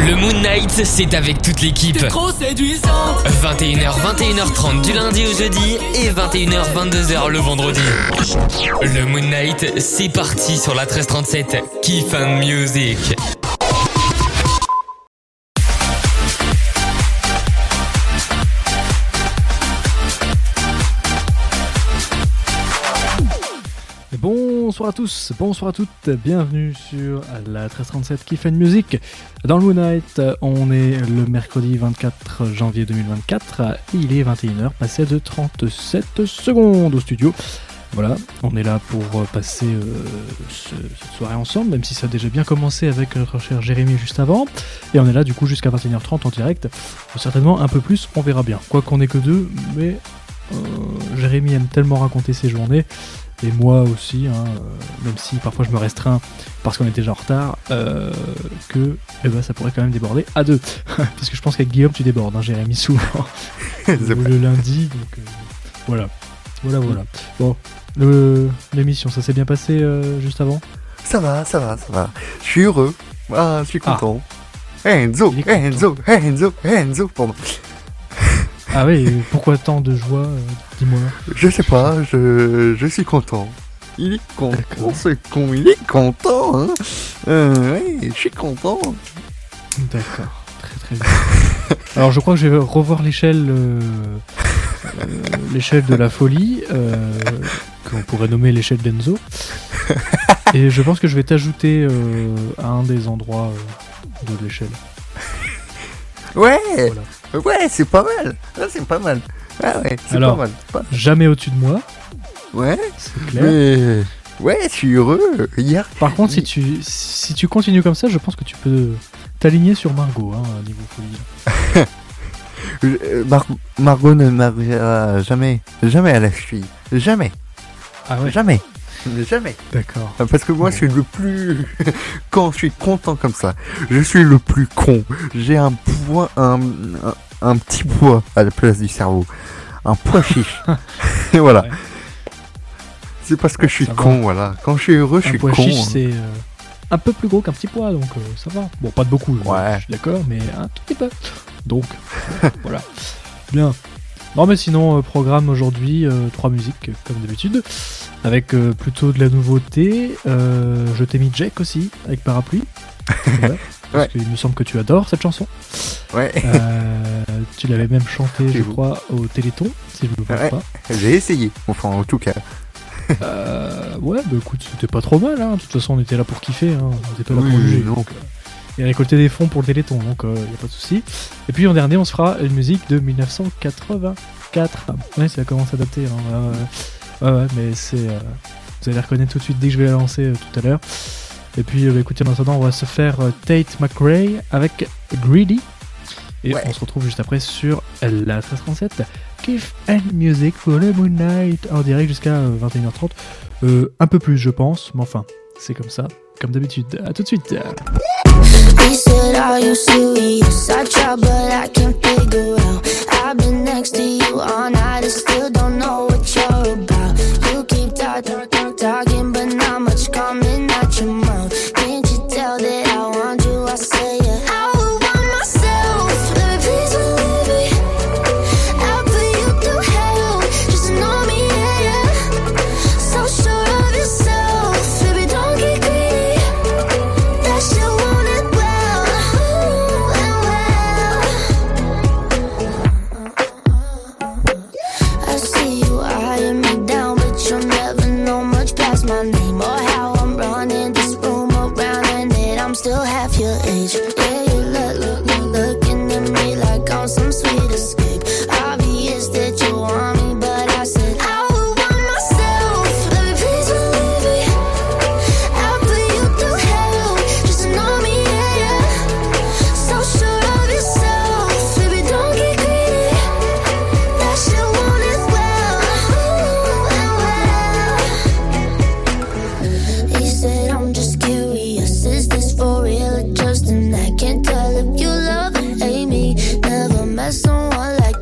Le Moon Night, c'est avec toute l'équipe. T'es trop séduisant. 21h, 21h30 du lundi au jeudi et 21h, 22h le vendredi. Le Moon Night, c'est parti sur la 1337. Kiff and Music. Bonsoir à tous, bonsoir à toutes, bienvenue sur la 1337 Kiff and Music. Dans le Moon Night, on est le mercredi 24 janvier 2024 et il est 21h, passé de 37 secondes au studio. Voilà, on est là pour passer cette soirée ensemble, même si ça a déjà bien commencé avec notre cher Jérémy juste avant. Et on est là du coup jusqu'à 21h30 en direct, certainement un peu plus, on verra bien. Quoi qu'on ait que deux, mais Jérémy aime tellement raconter ses journées. Et moi aussi, même si parfois je me restreins parce qu'on était déjà en retard, que ça pourrait quand même déborder à deux. Parce que je pense qu'avec Guillaume tu débordes, Jérémy, souvent. le lundi, donc voilà. Bon, l'émission, ça s'est bien passé juste avant ? Ça va. Je suis heureux. Je suis content. Enzo, pardon. Ah oui, pourquoi tant de joie, dis-moi. Je sais pas, je suis content. Il est content, d'accord. Ce con, il est content, oui, je suis content. D'accord, très bien. Alors je crois que je vais revoir l'échelle de la folie, qu'on pourrait nommer l'échelle d'Enzo. Et je pense que je vais t'ajouter à un des endroits de l'échelle. Ouais, voilà. Ouais, c'est pas mal. C'est pas mal. Ah ouais, c'est alors, pas mal. Jamais au-dessus de moi. Ouais, c'est clair. Mais... ouais, je suis heureux. Hier. Par contre, si tu continues comme ça, je pense que tu peux t'aligner sur Margot, niveau folie. Margot ne m'arrivera jamais à la cheville. Jamais. Ah ouais. Jamais. D'accord. Parce que moi, je suis le plus... Quand je suis content comme ça, je suis le plus con. J'ai un petit poids à la place du cerveau. Un poids chiche. Et voilà. Ouais. C'est parce que je suis con, va. Voilà. Quand je suis heureux, je suis con. Un poids chiche, c'est un peu plus gros qu'un petit poids, donc ça va. Bon, pas de beaucoup, ouais. Je suis d'accord, mais un tout petit peu. Donc, voilà. Bien. Non mais sinon, programme aujourd'hui, 3 musiques comme d'habitude, avec plutôt de la nouveauté. Je t'ai mis Jack aussi, avec Parapluie. Ouais, parce qu'il me semble que tu adores cette chanson. Ouais. Tu l'avais même chantée, je crois, au Téléthon, si je ne me trompe pas. J'ai essayé, enfin en tout cas. Ouais, bah écoute, c'était pas trop mal, De toute façon, on était là pour kiffer, on était pas là pour juger. Donc, et récolter des fonds pour le Téléthon, donc y a pas de souci. Et puis en dernier, on se fera une musique de 1984. Ouais, ça commence à dater. Ouais, mais c'est. Vous allez reconnaître tout de suite dès que je vais la lancer tout à l'heure. Et puis, écoutez, en attendant, on va se faire Tate McRae avec Greedy. Et on se retrouve juste après sur la 1337 Kiff and Music pour le Moon Night en direct jusqu'à 21h30. Un peu plus, je pense, mais enfin, c'est comme ça, comme d'habitude. À tout de suite. He said, are you serious? I try but I can't figure out. I've been next to you all night and still don't know what you're about. You keep talking but not much coming out your mouth. Can't you tell that I want you? I say yeah. I would want myself. Let me please believe me. I'll put you through hell. Just know me, yeah. So sure of yourself. Baby, don't get greedy. That shit won't end well. I see you eyeing me down, but you'll never know much past my name or how I'm running this room around, and that I'm still half your age. Yeah, you looking at me like I'm some sweet escape. Obvious that you want me, but I said I would want myself. Let me please believe me. I'll put you through hell. Just know me, yeah. So sure of yourself. Baby, don't get greedy. That shit won't end well. He said, I'm just curious. Is this for real or just an act? Can't tell if you love or hate me. Never met someone like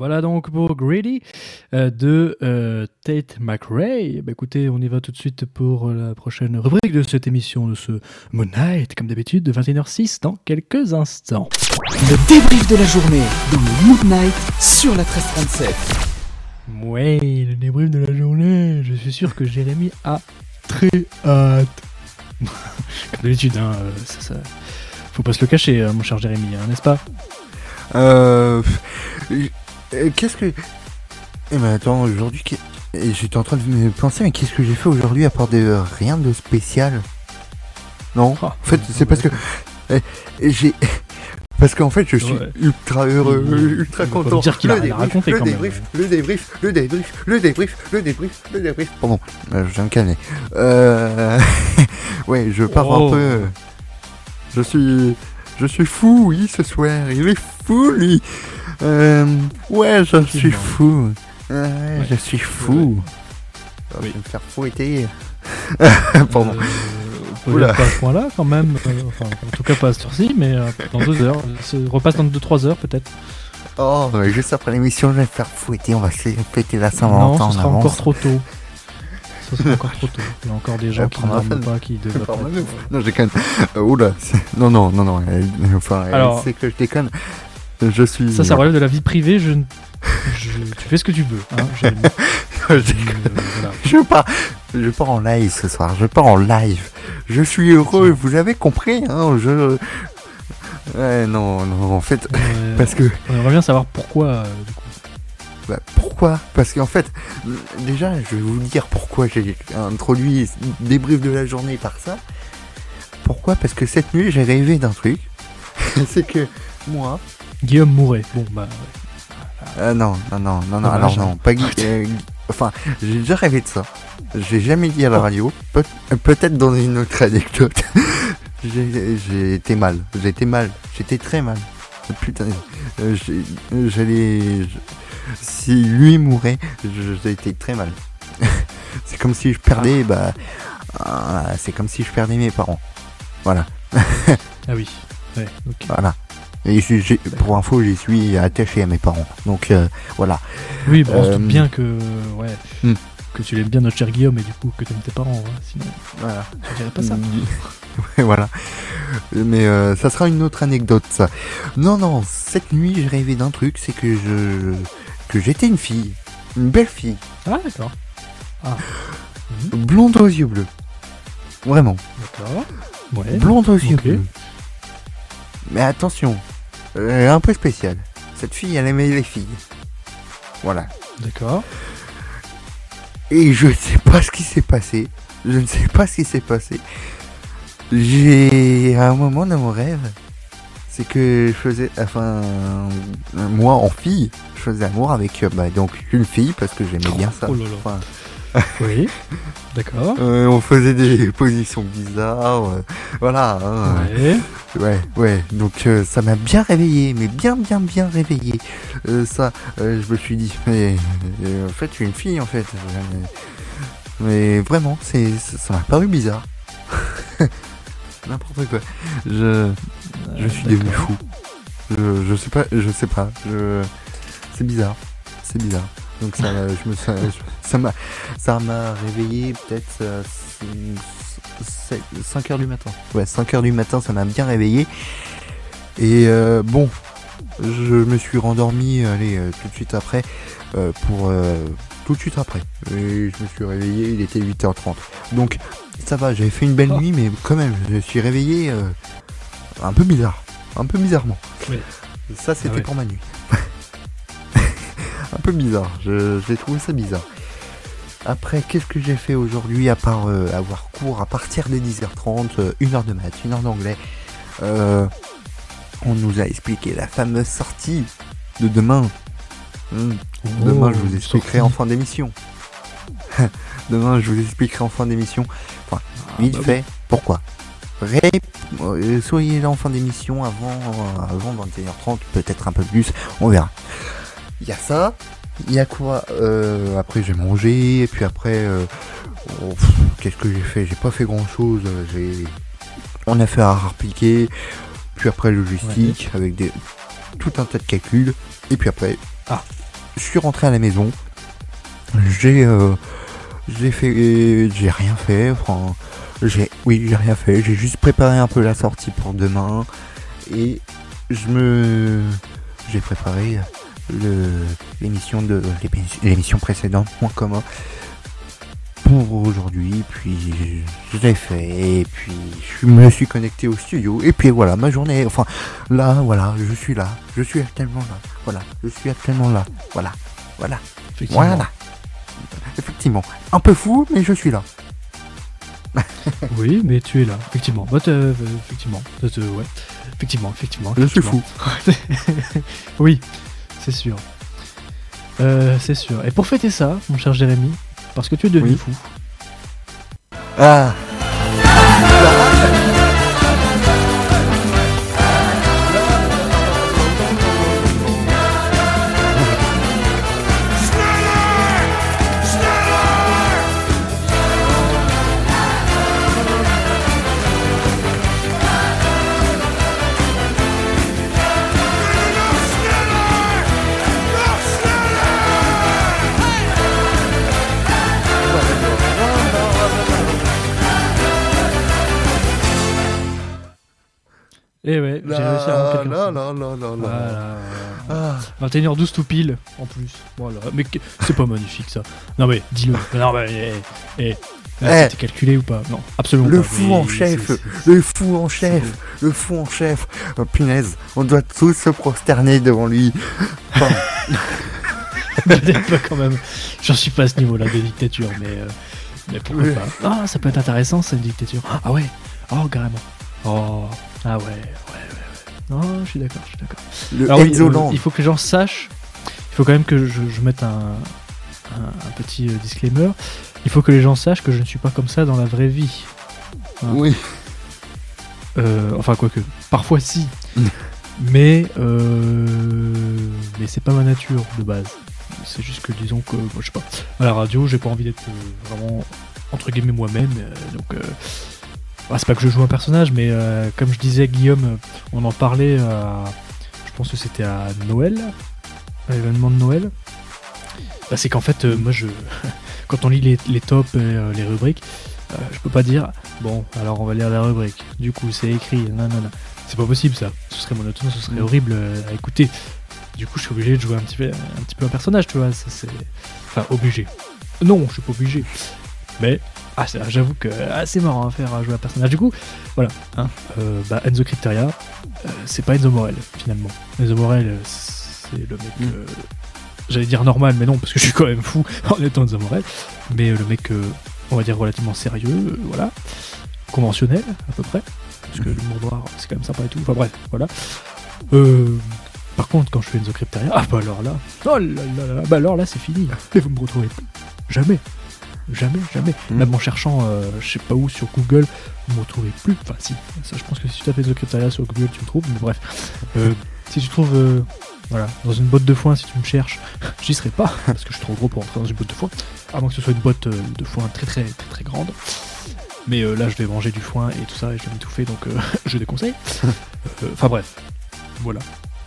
Voilà donc pour Greedy de Tate McRae. Bah écoutez, on y va tout de suite pour la prochaine rubrique de cette émission de ce Moon Knight, comme d'habitude, de 21h06 dans quelques instants. Le débrief de la journée dans le Moon Knight sur la 1337. Ouais, le débrief de la journée. Je suis sûr que Jérémy a très hâte. Comme d'habitude, hein, ça, faut pas se le cacher, mon cher Jérémy, hein, n'est-ce pas? Qu'est-ce que... Eh ben attends, aujourd'hui... J'étais en train de me penser, mais qu'est-ce que j'ai fait aujourd'hui à part de rien de spécial? Non, en fait, c'est parce que... j'ai... Parce qu'en fait, je suis ultra heureux, ultra content. Dire qu'il a rien à raconter quand même. Le débrief. Pardon, je viens me calmer. Ouais, je pars un peu... Je suis fou, oui, ce soir. Il est fou, lui. Ouais, je suis fou. Je suis fou. Je vais me faire fouetter. Pardon. Pas à ce point-là, quand même. Enfin, en tout cas, pas à ce heure-ci, mais dans 2 heures. Ça repasse dans 2-3 heures, peut-être. Oh, juste après l'émission, je vais me faire fouetter. On va se fêter la Saint-Valentin. Non, ce sera encore trop tôt. Ça sera encore trop tôt. Il y a encore des gens qui ne dorment pas, qui devraient pas. Non, je déconne. Oula. Non. Enfin, alors, c'est que je déconne. Je suis... Ça relève de la vie privée. Tu fais ce que tu veux. Hein, voilà. Je pars en live ce soir. Je suis heureux. Vous avez compris, hein. Ouais, non, en fait, parce que... On aimerait bien savoir pourquoi, du coup. Bah, pourquoi ? Parce qu'en fait, déjà, je vais vous dire pourquoi j'ai introduit débrief de la journée par ça. Pourquoi ? Parce que cette nuit, j'ai rêvé d'un truc. C'est que moi... Guillaume Mouret. Bon, bah... Ouais. Non, alors non, pas Guillaume... Enfin, j'ai déjà rêvé de ça. J'ai jamais dit à la radio. Peut-être dans une autre anecdote. J'ai été mal. J'étais très mal. Putain, si lui mourait, j'ai été très mal. C'est comme si je perdais, c'est comme si je perdais mes parents. Voilà. Ah oui. Ouais, okay. Voilà. Et pour info, j'y suis attaché à mes parents. Donc voilà. Oui, on se doute bien que que tu l'aimes bien notre cher Guillaume et du coup que tu aimes tes parents. Hein, sinon, voilà. Je dirais pas ça. Ouais, voilà. Mais ça sera une autre anecdote, ça. Non, cette nuit, j'ai rêvé d'un truc, c'est que j'étais une fille, une belle fille. Ah, d'accord. Ah. Blonde aux yeux bleus. Vraiment. D'accord. Ouais. Blonde aux yeux bleus. Mais attention, un peu spécial. Cette fille, elle aimait les filles. Voilà. D'accord. Et je ne sais pas ce qui s'est passé. J'ai un moment dans mon rêve, c'est que je faisais, moi en fille, je faisais amour avec donc une fille parce que j'aimais bien ça. Oh là là. Oui, d'accord. On faisait des positions bizarres, voilà. Ouais. Donc ça m'a bien réveillé, mais bien réveillé. Ça, je me suis dit, mais en fait, je suis une fille en fait. Mais vraiment, ça m'a paru bizarre. N'importe quoi. Je suis devenu fou. Je sais pas. C'est bizarre. Donc ça m'a réveillé peut-être 5h du matin. Ouais, 5h du matin, ça m'a bien réveillé. Et bon, je me suis rendormi tout de suite après. Tout de suite après. Et je me suis réveillé, il était 8h30. Donc ça va, j'avais fait une belle nuit, mais quand même, je me suis réveillé un peu bizarrement. Oui. Ça, c'était pour ma nuit. Un peu bizarre, j'ai trouvé ça bizarre. Après, qu'est-ce que j'ai fait aujourd'hui à part avoir cours à partir de 10h30, 1h de maths, 1h d'anglais. On nous a expliqué la fameuse sortie de demain. Demain, je vous expliquerai en fin d'émission. Enfin, vite fait, pourquoi soyez là en fin d'émission avant 21h30, peut-être un peu plus, on verra. Il y a ça, il y a quoi après j'ai mangé, et puis après qu'est-ce que j'ai fait? J'ai pas fait grand chose, on a fait un repiquer, puis après logistique avec tout un tas de calculs, et puis après je suis rentré à la maison. J'ai rien fait. Enfin, j'ai rien fait. J'ai juste préparé un peu la sortie pour demain et j'ai préparé l'émission précédente Point commun pour aujourd'hui, puis je l'ai fait, et puis je me suis connecté au studio, et puis voilà, ma journée, enfin, là, voilà, je suis actuellement là, voilà, effectivement, un peu fou, mais je suis là. Oui, mais tu es là, effectivement. Ouais. Effectivement. Je suis fou. Oui, c'est sûr. C'est sûr. Et pour fêter ça, mon cher Jérémy, parce que tu es devenu fou. Ah. Et ouais, j'ai réussi à rendre quelqu'un. Voilà. 21h12 tout pile, en plus. Voilà. Mais c'est pas magnifique ça. Non mais, dis-le. Non mais, c'était calculé ou pas? Non, absolument le pas. Fou en chef. Le fou en chef. Oh, punaise, on doit tous se prosterner devant lui. Enfin, Peut-être pas quand même. J'en suis pas à ce niveau-là de dictature, mais pourquoi pas. Ah, ça peut être intéressant, cette dictature. Ah ouais. Oh, carrément. Oh. Ah ouais. Non, je suis d'accord. Alors oui, il faut que les gens sachent, il faut quand même que je mette un petit disclaimer. Il faut que les gens sachent que je ne suis pas comme ça dans la vraie vie. Hein. Oui. Enfin, quoique, parfois si. mais c'est pas ma nature de base. C'est juste que, disons que, je sais pas, à la radio, j'ai pas envie d'être vraiment, entre guillemets, moi-même. Donc, c'est pas que je joue un personnage, mais comme je disais, Guillaume, on en parlait, je pense que c'était à Noël, à l'événement de Noël. Bah, c'est qu'en fait, moi, quand on lit les tops et les rubriques, je peux pas dire, bon, alors on va lire la rubrique. Du coup, c'est écrit, non. C'est pas possible ça. Ce serait monotone, ce serait horrible à écouter. Du coup, je suis obligé de jouer un petit peu un personnage, tu vois. Enfin, obligé. Non, je suis pas obligé. Mais j'avoue que c'est marrant à faire à jouer un personnage. Du coup, voilà. Enzo Crypteria, c'est pas Enzo Morel finalement. Enzo Morel, c'est le mec. J'allais dire normal, mais non, parce que je suis quand même fou en étant Enzo Morel. Mais le mec, on va dire relativement sérieux, voilà, conventionnel à peu près. Parce que l'humour noir, c'est quand même sympa et tout. Enfin bref, voilà. Par contre, quand je fais Enzo Crypteria, alors là, oh là là, bah alors là, c'est fini. Et vous me retrouvez plus. Jamais. Même en cherchant, je sais pas où, sur Google, vous me retrouvez plus. Enfin, si. Ça, je pense que si tu tapes Enzo Crypteria sur Google, tu me trouves. Mais bref. Si tu trouves, dans une botte de foin, si tu me cherches, j'y serai pas. Parce que je suis trop gros pour entrer dans une botte de foin. À moins que ce soit une botte de foin très très très très grande. Mais là, je vais manger du foin et tout ça, et je vais m'étouffer, donc je déconseille. Enfin bref. Voilà.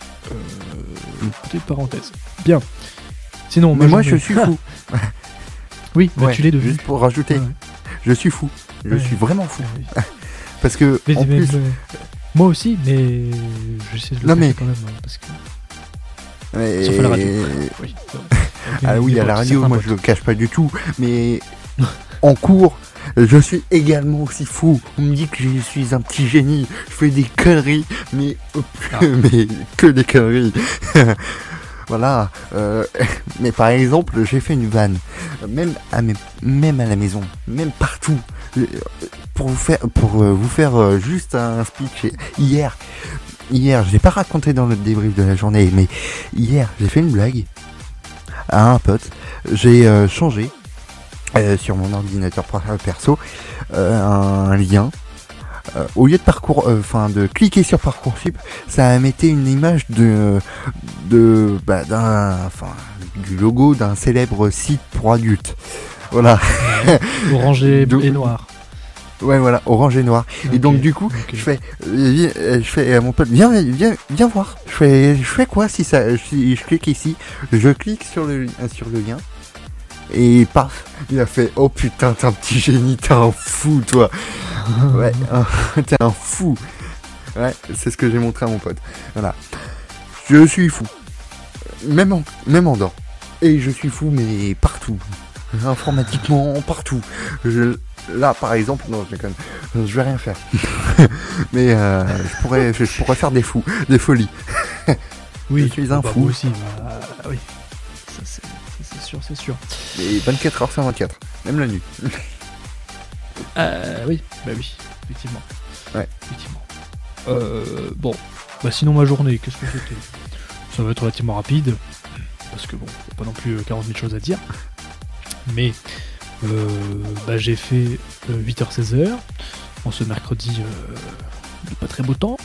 Petite parenthèse. Bien. Sinon, mais moi je suis fou. Oui, bah, tu l'es devenu. Juste pour rajouter, je suis fou. Je suis vraiment fou. Parce que en plus, moi aussi, mais je sais de le faire quand même, parce que. Sauf à la radio. Oui. Ah oui, à la radio, moi je le cache pas du tout, mais en cours. Je suis également aussi fou. On me dit que je suis un petit génie. Je fais des conneries, mais que des conneries. Voilà. Mais par exemple, j'ai fait une vanne, même à la maison, même partout, pour vous faire juste un speech. Hier, je l'ai pas raconté dans notre débrief de la journée, mais hier, j'ai fait une blague à un pote. J'ai changé. Sur mon ordinateur perso, un lien. Au lieu de cliquer sur Parcoursup, ça mettait une image du logo d'un célèbre site pour adultes. Voilà. Orangé et noir. Ouais, voilà, orange et noir. Ok, Et donc du coup, ok. je fais à mon pote, viens voir. Je fais quoi si je clique ici, je clique sur le lien. Et paf, il a fait, oh putain, t'es un petit génie, t'es un fou, toi. Ouais, t'es un fou. Ouais, c'est ce que j'ai montré à mon pote. Voilà. Je suis fou. Même en dents. Et je suis fou, mais partout. Informatiquement, partout. Là, par exemple, non, je déconne. Je vais rien faire. Mais je pourrais faire des folies. Oui, je suis un bah, fou. moi aussi, oui. Ça, c'est sûr. Et 24 heures sur 24. Même la nuit. Oui, effectivement. Ouais. Effectivement. Bon, bah sinon ma journée, qu'est-ce que c'était ? Ça va être relativement rapide, parce que bon, y a pas non plus 40 000 choses à dire. Mais j'ai fait 8h-16h, en ce mercredi de pas très beau temps.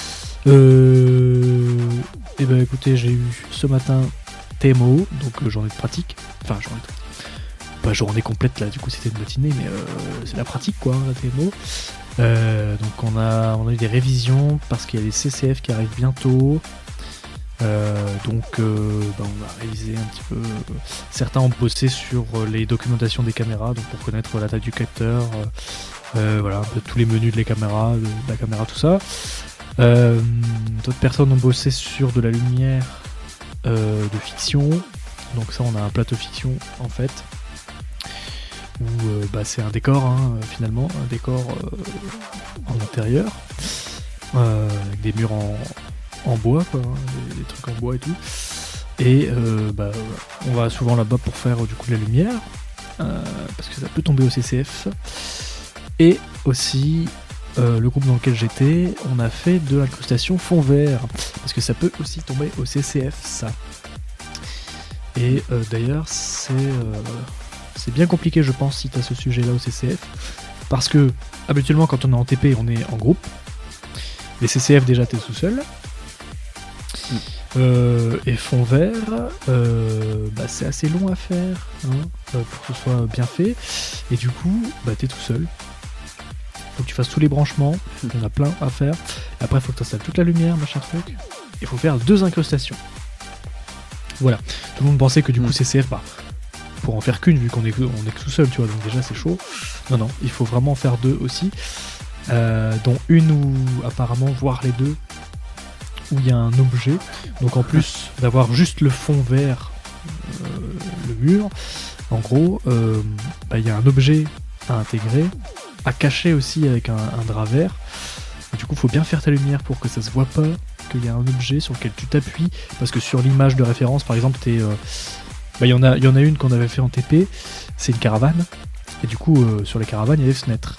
Et ben écoutez, j'ai eu ce matin TMO, donc journée de pratique. Enfin, pas journée complète là, du coup c'était une matinée, mais c'est la pratique quoi, la TMO. Donc on a eu des révisions parce qu'il y a les CCF qui arrivent bientôt. On a révisé un petit peu. Certains ont bossé sur les documentations des caméras, donc pour connaître la taille du capteur, voilà, un peu tous les menus de la caméra, tout ça. D'autres personnes ont bossé sur de la lumière de fiction. Donc ça, on a un plateau fiction en fait, où c'est un décor finalement, un décor en intérieur, avec des murs en bois quoi, des trucs en bois et tout. Et on va souvent là-bas pour faire du coup de la lumière, parce que ça peut tomber au CCF. Et aussi le groupe dans lequel j'étais, on a fait de l'incrustation fond vert, parce que ça peut aussi tomber au CCF ça. Et d'ailleurs c'est bien compliqué je pense si tu as ce sujet là au CCF, parce que habituellement quand on est en TP on est en groupe, les CCF déjà t'es tout seul. Et fond vert, c'est assez long à faire pour que ce soit bien fait, et du coup t'es tout seul. Faut que tu fasses tous les branchements, il y en a plein à faire. Et après faut que tu installes toute la lumière, machin truc. Il faut faire 2 incrustations. Voilà. Tout le monde pensait que du coup CCF, pour en faire qu'une vu qu'on est tout seul, tu vois, donc déjà c'est chaud. Non, il faut vraiment en faire 2 aussi, dont une où apparemment, voire les 2, où il y a un objet. Donc en plus d'avoir juste le fond vert, le mur, en gros, il y a un objet à intégrer, à cacher aussi avec un drap vert. Et du coup, faut bien faire ta lumière pour que ça se voit pas qu'il y a un objet sur lequel tu t'appuies, parce que sur l'image de référence, par exemple, il y en a une qu'on avait fait en TP, c'est une caravane, et du coup, sur les caravanes, il y a des fenêtres.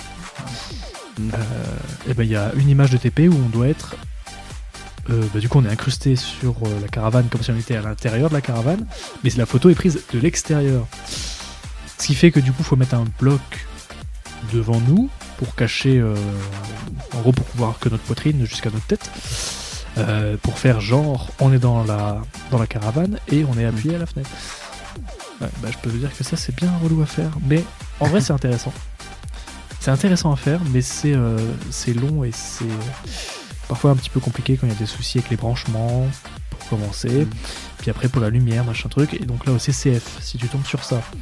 Il y a une image de TP où on doit être du coup on est incrusté sur la caravane comme si on était à l'intérieur de la caravane, mais la photo est prise de l'extérieur, ce qui fait que du coup faut mettre un bloc devant nous pour cacher, en gros pour pouvoir que notre poitrine jusqu'à notre tête, pour faire genre on est dans la caravane et on est appuyé à la fenêtre. Je peux vous dire que ça c'est bien relou à faire, mais en vrai c'est intéressant. C'est intéressant à faire, mais c'est long et c'est parfois un petit peu compliqué quand il y a des soucis avec les branchements pour commencer, puis après pour la lumière, machin truc. Et donc là au CCF, si tu tombes sur ça,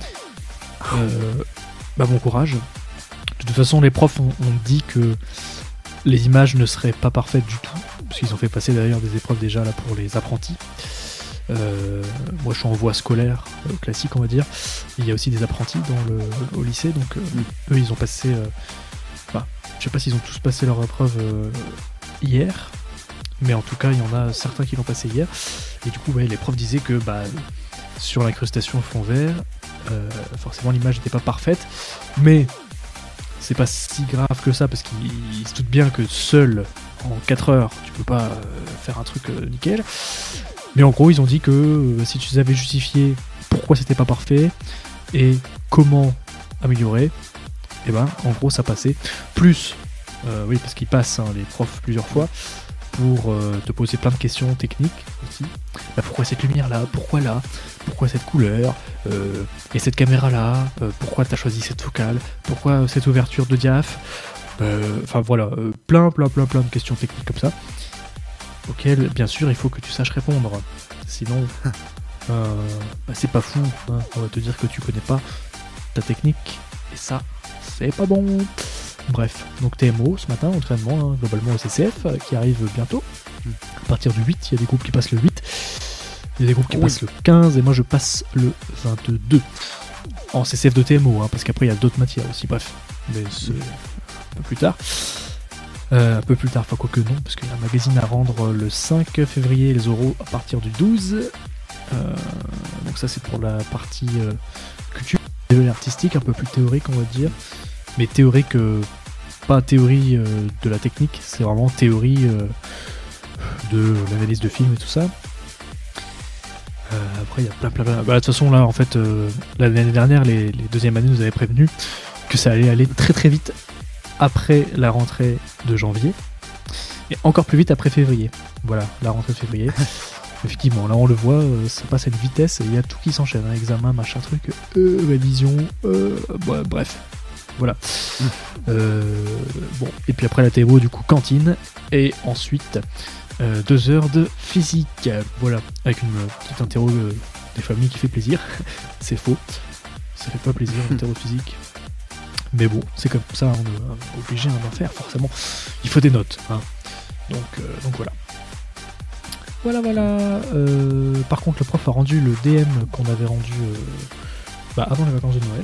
bon courage. De toute façon les profs ont dit que les images ne seraient pas parfaites du tout, parce qu'ils ont fait passer d'ailleurs des épreuves déjà là pour les apprentis. Moi je suis en voie scolaire classique on va dire, il y a aussi des apprentis au lycée, donc eux ils ont passé, je sais pas s'ils ont tous passé leur épreuve hier, mais en tout cas il y en a certains qui l'ont passé hier, et du coup les profs disaient que sur l'incrustation fond vert, forcément l'image n'était pas parfaite, mais c'est pas si grave que ça, parce qu'ils se doutent bien que seul en 4 heures tu peux pas faire un truc nickel. Mais en gros ils ont dit que si tu savais justifier pourquoi c'était pas parfait et comment améliorer, en gros ça passait. Plus, parce qu'ils passent les profs plusieurs fois, pour te poser plein de questions techniques aussi. Bah, pourquoi cette lumière là? Pourquoi là? Pourquoi cette couleur? Et cette caméra là? Pourquoi t'as choisi cette focale? Pourquoi cette ouverture de diaph? Enfin voilà, plein de questions techniques comme ça, auxquelles bien sûr il faut que tu saches répondre. Sinon, c'est pas fou, hein. On va te dire que tu connais pas ta technique, et ça, c'est pas bon. Bref, donc TMO ce matin, entraînement, hein, globalement au CCF, qui arrive bientôt. À partir du 8, il y a des groupes qui passent le 8, il y a des groupes qui passent le 15, et moi je passe le 22. En CCF de TMO, hein, parce qu'après il y a d'autres matières aussi, bref. Mais c'est un peu plus tard. Enfin quoique non, parce qu'il y a un magazine à rendre le 5 février, les oraux à partir du 12. Donc ça c'est pour la partie culture artistique, un peu plus théorique on va dire. Mais théorique, pas théorie de la technique, c'est vraiment théorie de l'analyse de film et tout ça. Après il y a plein. Bah, de toute façon là en fait l'année dernière les deuxièmes années nous avaient prévenu que ça allait aller très très vite après la rentrée de janvier et encore plus vite après février. Voilà, la rentrée de février. Effectivement, là on le voit, ça passe à une vitesse et il y a tout qui s'enchaîne, hein, examen, machin truc, révision, bref. Voilà. Bon, et puis après la TMO, du coup, cantine, et ensuite 2 heures de physique. Voilà, avec une petite interro des familles qui fait plaisir. C'est faux, ça fait pas plaisir l'interro de physique. Mais bon, c'est comme ça, on est obligé d'en faire, forcément. Il faut des notes, hein. Donc voilà. Voilà. Par contre, le prof a rendu le DM qu'on avait rendu avant les vacances de Noël.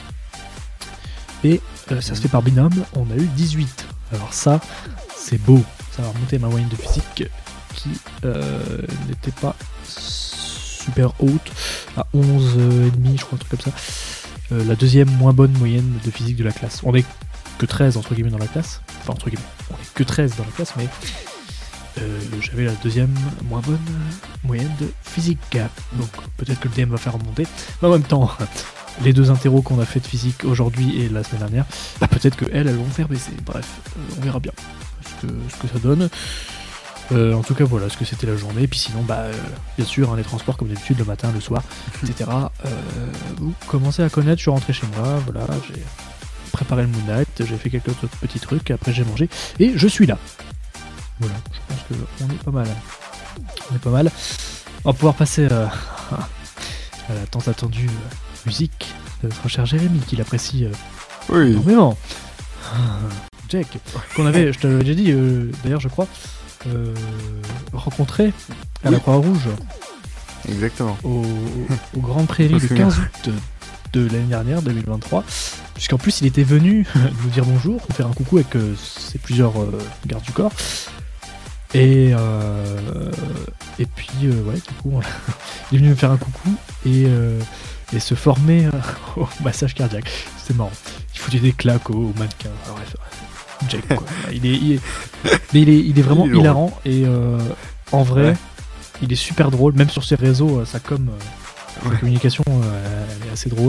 Et ça se fait par binôme, on a eu 18. Alors ça, c'est beau. Ça va remonter ma moyenne de physique qui n'était pas super haute, à 11,5, je crois, un truc comme ça. La deuxième moins bonne moyenne de physique de la classe. On est que 13 entre guillemets dans la classe. Enfin, entre guillemets, on est que 13 dans la classe, mais j'avais la deuxième moins bonne moyenne de physique. Donc peut-être que le DM va faire remonter. Mais en même temps, les 2 interros qu'on a fait de physique aujourd'hui et la semaine dernière, peut-être qu'elles vont faire baisser. Bref, on verra bien ce que ça donne. En tout cas, voilà ce que c'était la journée. Et puis sinon, bien sûr, les transports comme d'habitude, le matin, le soir, etc. Vous commencez à connaître, je suis rentré chez moi, voilà, j'ai préparé le Moon Knight, j'ai fait quelques autres petits trucs, après j'ai mangé, et je suis là. Voilà, je pense qu'on est pas mal. On va pouvoir passer à la tant attendue musique de notre cher Jérémy, qui l'apprécie énormément. Jack, qu'on avait, je t'avais déjà dit, d'ailleurs je crois, rencontré à la Croix-Rouge. Exactement. Au Grand Prairie le 15 août de l'année dernière, 2023. Puisqu'en plus il était venu nous dire bonjour, nous faire un coucou avec ses plusieurs gardes du corps. Et puis du coup il est venu me faire un coucou et se former au massage cardiaque. C'était marrant. Il foutait des claques au mannequin. Alors, bref, Jack quoi. Il est vraiment hilarant et en vrai il est super drôle. Même sur ses réseaux, sa sa communication elle est assez drôle.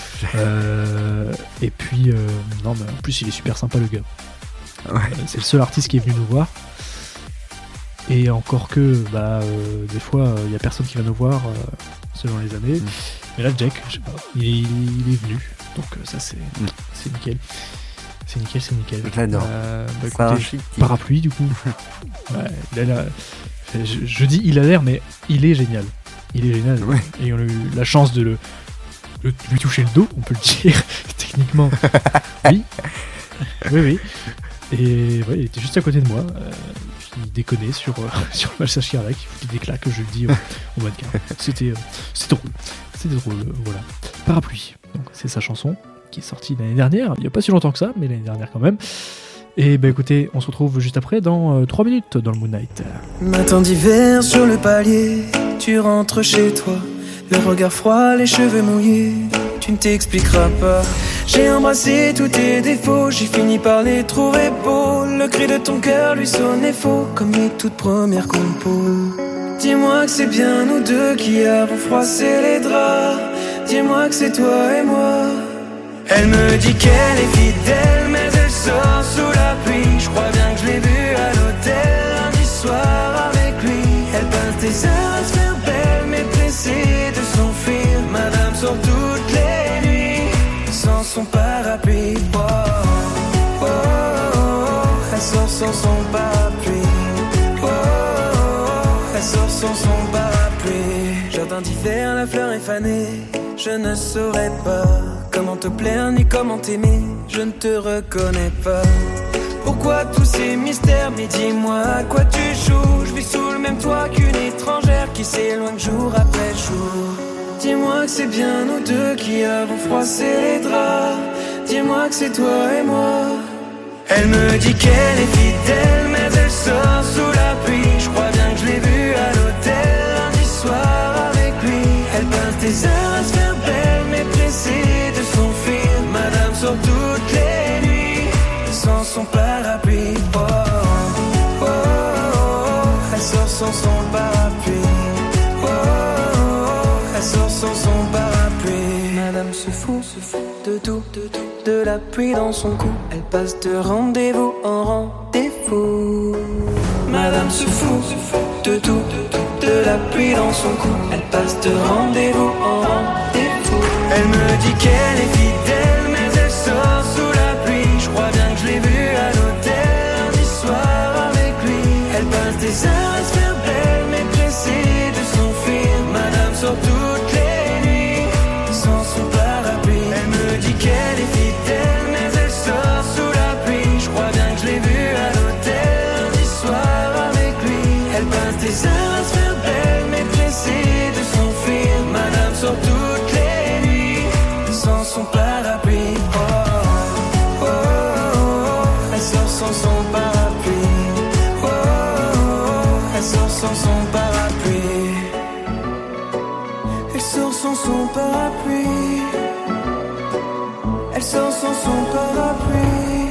Et puis non mais en plus il est super sympa le gars. C'est le seul artiste qui est venu nous voir. Et encore que, des fois, il y a personne qui va nous voir selon les années. Mais là, Jack, je sais pas, il est venu. Donc ça, c'est nickel. C'est nickel. J'adore. Écoutez, parapluie, du coup. Je dis il a l'air, mais il est génial. Ouais. Et on a eu la chance de lui toucher le dos, on peut le dire, techniquement. Oui. Et il était juste à côté de moi. Il déconnait sur le massage cardiaque, il foutait des claques, je le dis au mannequin. C'était drôle, voilà. Parapluie, donc c'est sa chanson qui est sortie l'année dernière, il n'y a pas si longtemps que ça, mais l'année dernière quand même. Et écoutez, on se retrouve juste après dans 3 minutes dans le Moon Knight. Matin d'hiver sur le palier, tu rentres chez toi, le regard froid, les cheveux mouillés. Tu ne t'expliqueras pas. J'ai embrassé tous tes défauts, j'ai fini par les trouver beaux. Le cri de ton cœur lui sonnait faux, comme les toutes premières compos. Dis-moi que c'est bien nous deux qui avons froissé les draps. Dis-moi que c'est toi et moi. Elle me dit qu'elle est fidèle, mais elle sort sous la pluie. Je crois bien que je l'ai vue à l'hôtel lundi soir. sans son parapluie. Oh, oh, oh, elle sort sans son parapluie. Jardin d'hiver, la fleur est fanée. Je ne saurais pas comment te plaire ni comment t'aimer. Je ne te reconnais pas. Pourquoi tous ces mystères? Mais dis-moi à quoi tu joues. Je vis sous le même toit qu'une étrangère qui s'éloigne jour après jour. Dis-moi que c'est bien nous deux qui avons froissé les draps. Dis-moi que c'est toi et moi. Elle me dit qu'elle est fidèle, mais elle sort sous la pluie. Je crois bien que je l'ai vue à l'hôtel lundi soir avec lui. Elle passe des heures à se faire belle, mais pressée de s'enfuir. Madame sort toutes les nuits sans son parapluie. Oh, oh, oh, oh, elle sort sans son parapluie. Oh, oh, oh, elle sort sans son parapluie. Madame se fout de tout, de la pluie dans son cou. Elle passe de rendez-vous en rendez-vous. Madame se fout de tout, de la pluie dans son cou. Elle passe de rendez-vous en rendez-vous. Elle me dit qu'elle est fidèle, mais elle sort sous la pluie. Je crois bien que je l'ai vue à l'hôtel lundi soir avec lui. Elle passe des heures à se faire belle, mais pressée de s'enfuir. Madame sort toutes les nuits sans son parapluie. Elle me dit qu'elle est fidèle, mais elle sort sous la pluie. Je crois bien que je l'ai vue à l'hôtel lundi soir avec lui. Elle passe des heures à se faire belle, mais pressée de s'enfuir. Madame sort toutes les nuits sans son parapluie. Oh, oh, oh, oh, elle sort sans son parapluie. Oh, oh, oh, elle sort sans son parapluie. Elle sort sans son parapluie. Elle sort sans son parapluie.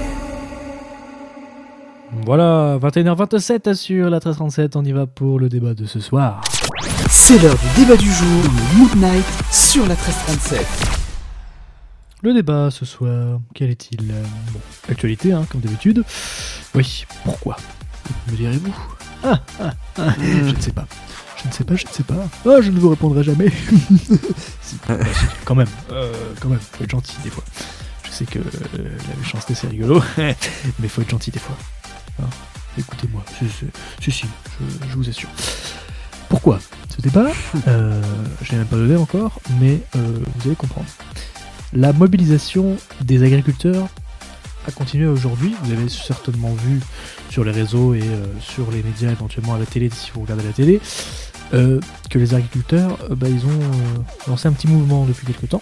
Voilà, 21h27 sur la 1337, on y va pour le débat de ce soir. C'est l'heure du débat du jour, le Mood Night sur la 1337. Le débat ce soir, quel est-il? Bon, actualité, hein, comme d'habitude. Oui, pourquoi? Me direz-vous? Je ne sais pas. Je ne sais pas. Ah, je ne vous répondrai jamais. Si, quand même, faut être gentil des fois. Je sais que la méchanceté c'est rigolo, mais faut être gentil des fois. Hein, écoutez-moi, si, je vous assure. Pourquoi ce débat? Je n'ai même pas donné encore, mais vous allez comprendre. La mobilisation des agriculteurs a continué aujourd'hui. Vous avez certainement vu sur les réseaux et sur les médias, éventuellement à la télé, si vous regardez la télé, que les agriculteurs, ils ont lancé un petit mouvement depuis quelques temps.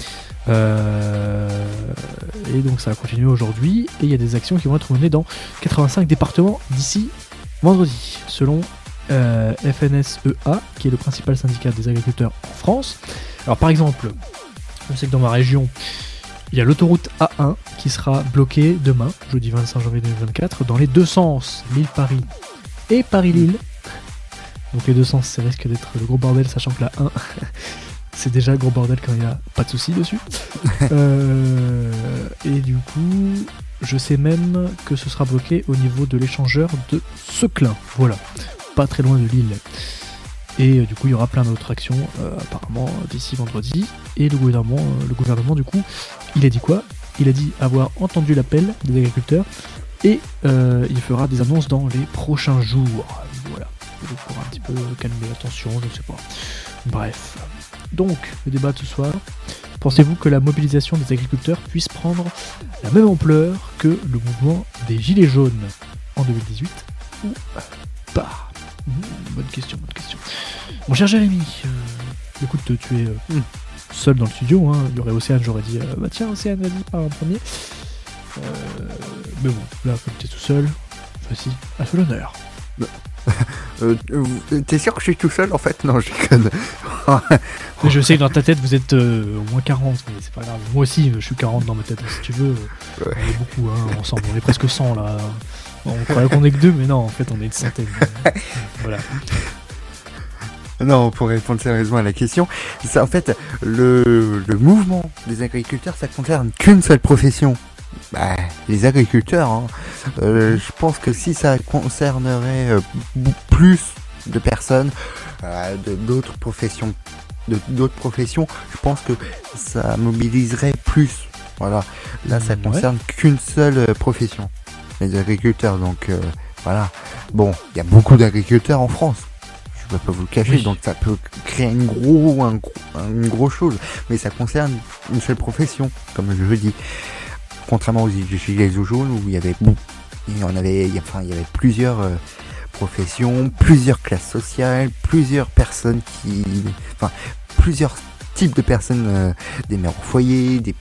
Et donc ça a continué aujourd'hui. Et il y a des actions qui vont être menées dans 85 départements d'ici vendredi, selon FNSEA, qui est le principal syndicat des agriculteurs en France. Alors par exemple, je sais que dans ma région, il y a l'autoroute A1 qui sera bloquée demain, jeudi 25 janvier 2024, dans les deux sens, Lille-Paris et Paris-Lille. Donc les deux sens, ça risque d'être le gros bordel, sachant que la 1, c'est déjà le gros bordel quand il n'y a pas de soucis dessus. Et du coup, je sais même que ce sera bloqué au niveau de l'échangeur de Seclin. Voilà, pas très loin de Lille. Et du coup, il y aura plein d'autres actions, apparemment, d'ici vendredi. Et le gouvernement, du coup, il a dit quoi? Il a dit avoir entendu l'appel des agriculteurs et il fera des annonces dans les prochains jours. Voilà, pour un petit peu calmer la tension, je ne sais pas. Bref. Donc, le débat de ce soir. Pensez-vous que la mobilisation des agriculteurs puisse prendre la même ampleur que le mouvement des Gilets jaunes en 2018 ou pas? Bonne question. Mon cher Jérémy, écoute, tu es seul dans le studio, hein. Il y aurait Océane, j'aurais dit tiens Océane, vas-y, parle en premier. Mais bon, là comme tu es tout seul, vas-y, à tout l'honneur. T'es sûr que je suis tout seul en fait? Non, je déconne. Mais je sais que dans ta tête vous êtes au moins 40, mais c'est pas grave. Moi aussi, je suis 40 dans ma tête, si tu veux. Ouais. On est beaucoup, hein, ensemble, on est presque 100 là. On croyait qu'on est que 2, mais non, en fait on est une centaine. Voilà. Non, pour répondre sérieusement à la question, ça, en fait, le mouvement des agriculteurs, ça concerne qu'une seule profession. Les agriculteurs, hein. Je pense que si ça concernerait plus de personnes d'autres professions, je pense que ça mobiliserait plus. Voilà. Là, ça concerne qu'une seule profession. les agriculteurs. Donc voilà. Bon, il y a beaucoup d'agriculteurs en France. Je ne vais pas vous le cacher, Oui. donc ça peut créer une grosse chose. Mais ça concerne une seule profession, comme je le dis. Contrairement aux gilets jaunes où il y avait plusieurs professions, plusieurs classes sociales, plusieurs types de personnes, des mères au foyer, des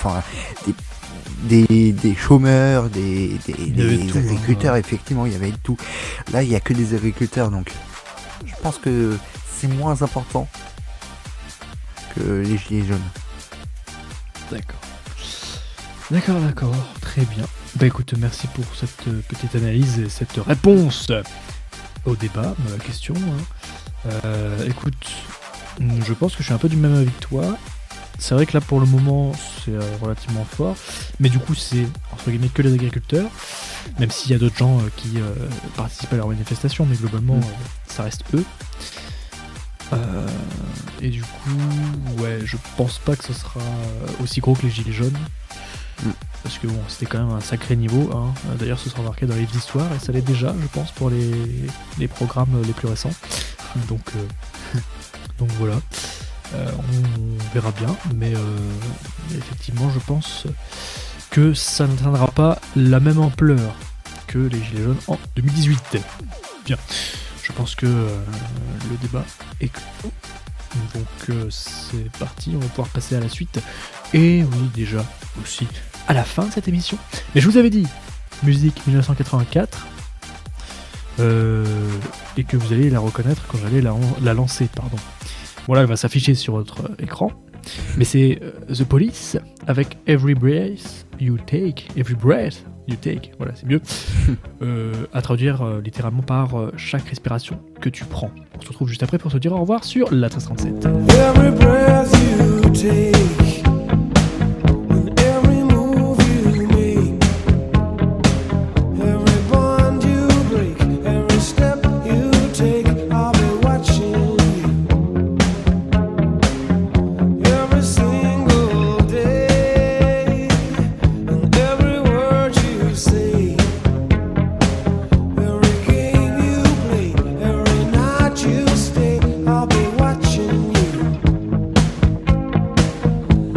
chômeurs, des tout, agriculteurs, effectivement, il y avait tout. Là, il n'y a que des agriculteurs, donc je pense que c'est moins important que les gilets jaunes. D'accord, très bien. Bah écoute, merci pour cette petite analyse et cette réponse au débat, à la question. Écoute, je pense que je suis un peu du même avis que toi. C'est vrai que là pour le moment c'est relativement fort, mais du coup c'est entre guillemets que les agriculteurs, même s'il y a d'autres gens qui participent à leurs manifestations, mais globalement ça reste eux. Et du coup, ouais, je pense pas que ce sera aussi gros que les gilets jaunes. Parce que bon, c'était quand même un sacré niveau, hein. D'ailleurs ce sera marqué dans les livres d'histoire et ça l'est déjà, je pense, pour les programmes les plus récents. Donc voilà, on verra bien, mais effectivement je pense que ça n'atteindra pas la même ampleur que les gilets jaunes en 2018. Bien, je pense que le débat est clos. Donc c'est parti, on va pouvoir passer à la suite. Et oui, déjà aussi à la fin de cette émission. Mais je vous avais dit, musique 1984, et que vous allez la reconnaître quand j'allais la lancer, pardon. Bon là, elle va s'afficher sur votre écran, mais c'est The Police avec Every Breath You Take, voilà, c'est mieux, à traduire littéralement par chaque respiration que tu prends. On se retrouve juste après pour se dire au revoir sur la 1337. Every breath you take, and every move you make, every bond you break, every step you take, I'll be watching you. Every single day, and every word you say, every game you play, every night you stay, I'll be watching you.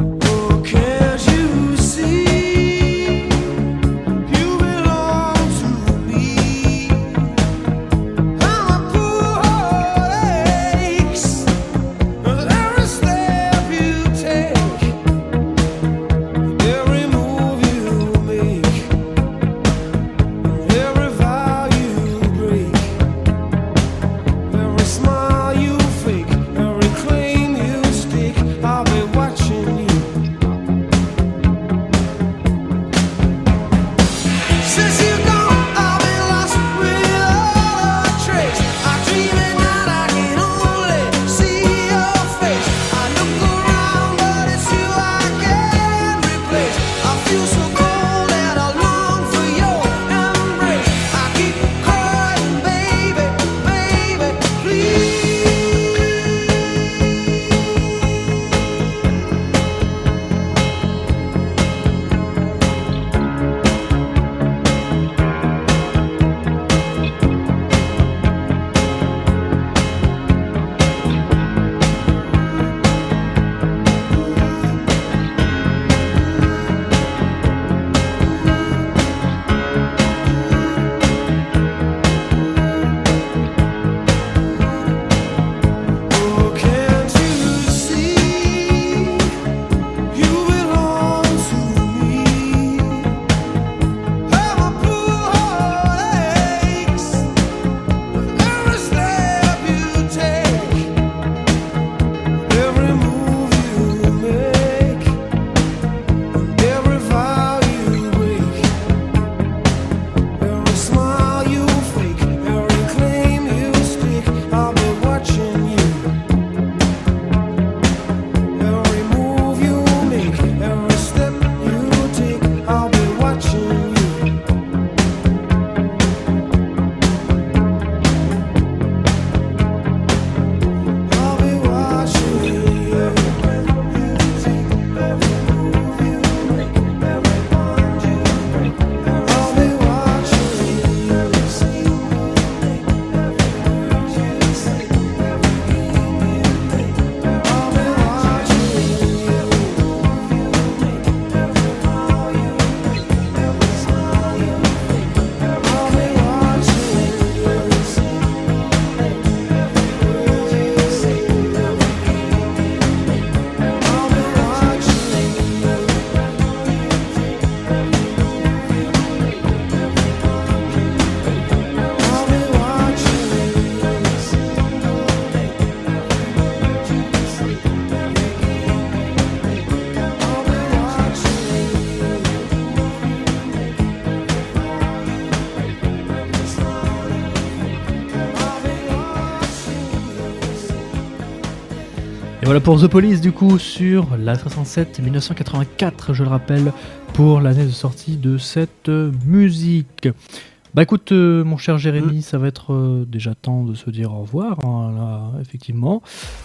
Voilà pour The Police du coup sur la 1337 1984, je le rappelle, pour l'année de sortie de cette musique. Bah écoute mon cher Jérémy, ça va être déjà temps de se dire au revoir, hein, là, effectivement.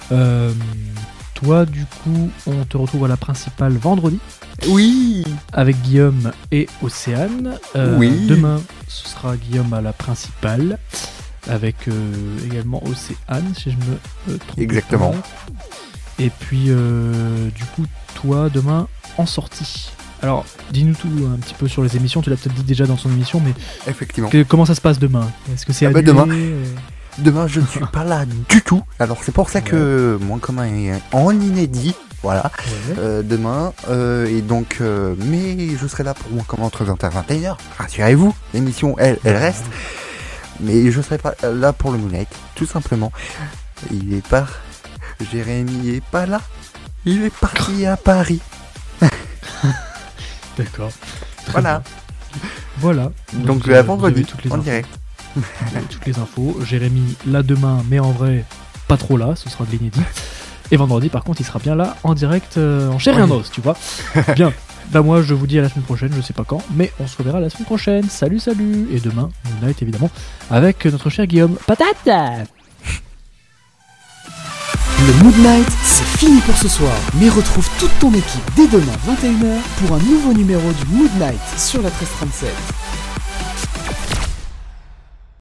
Toi du coup on te retrouve à la principale vendredi. Oui. Avec Guillaume et Océane. Oui. Demain ce sera Guillaume à la principale. Avec également Océane si je me trompe. Exactement. Pas. Et puis du coup toi demain en sortie. Alors dis-nous tout un petit peu sur les émissions, tu l'as peut-être dit déjà dans son émission, mais Effectivement. Comment ça se passe demain? Est-ce que c'est annulé Demain je ne suis pas là du tout, alors c'est pour ça que Moins commun est en inédit, voilà, demain, et donc, mais je serai là pour Moins commun entre 20h et 21h, rassurez-vous, l'émission elle reste, mais je serai pas là pour le Moon Night, tout simplement. Jérémy est pas là, il est parti à Paris. D'accord. Voilà. Voilà. Donc à vendredi, en direct. Toutes les infos. Jérémy là demain, mais en vrai, pas trop là, ce sera de l'inédit. Et vendredi, par contre, il sera bien là en direct, en chair et en os, tu vois. Bien. Bah moi, je vous dis à la semaine prochaine, je sais pas quand, mais on se reverra la semaine prochaine. Salut, salut. Et demain, Moon Night évidemment, avec notre cher Guillaume. Patate. Le Mood Night, c'est fini pour ce soir. Mais retrouve toute ton équipe dès demain 21h pour un nouveau numéro du Mood Night sur la 1337.